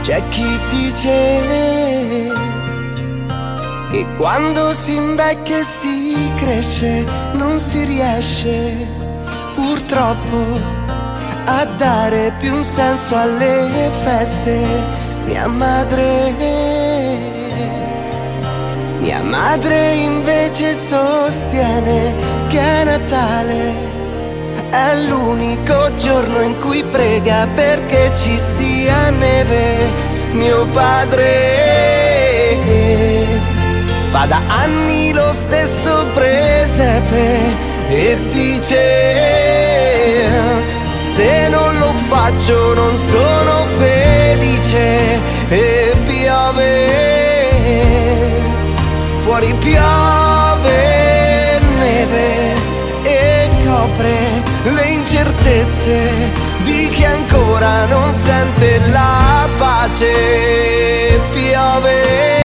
C'è chi dice che quando si invecchia e si cresce non si riesce purtroppo a dare più un senso alle feste. Mia madre invece sostiene che è Natale è l'unico giorno in cui prega perché ci sia neve. Mio padre fa da anni lo stesso presepe e dice: se non lo faccio non sono felice. E piove, fuori piove neve e copre le incertezze di chi ancora non sente la pace. Piove,